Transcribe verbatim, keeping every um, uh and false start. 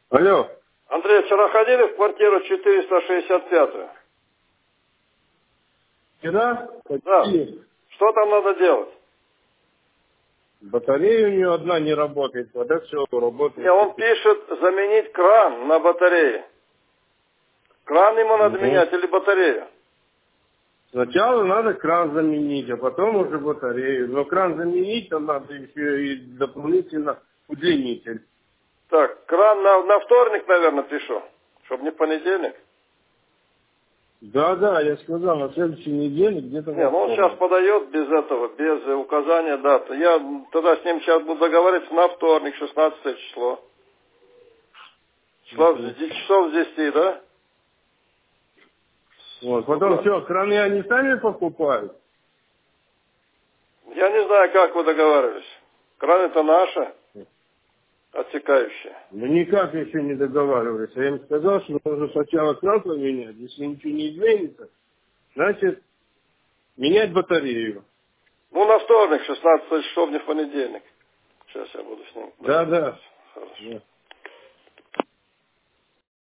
Алло. Андрей, вчера ходили в квартиру четыреста шестьдесят пятую? Вчера? Да. Какие? Что там надо делать? Батарея у нее одна не работает, вода все работает. Не, он пишет заменить кран на батарее. Кран ему надо Угу. менять или батарею? Сначала надо кран заменить, а потом уже батарею. Но кран заменить, то надо еще и дополнительно удлинитель. Так, кран на, на вторник, наверное, пишу, чтобы не понедельник. Да, да, я сказал, на следующей неделе где-то... Не, ну он сейчас подает без этого, без указания даты. Я тогда с ним сейчас буду договариваться на вторник, шестнадцатое число. Число, Угу. часов с десяти, да? Вот, потом все, краны они сами покупают. Я не знаю, как вы договаривались. Краны-то наши, отсекающие. Мы никак еще не договаривались. Я им сказал, что нужно сначала кран поменять. Если ничего не изменится, значит, менять батарею. Ну, на вторник, шестнадцатое число, не в понедельник. Сейчас я буду с ним. Да, да. Хорошо. Да.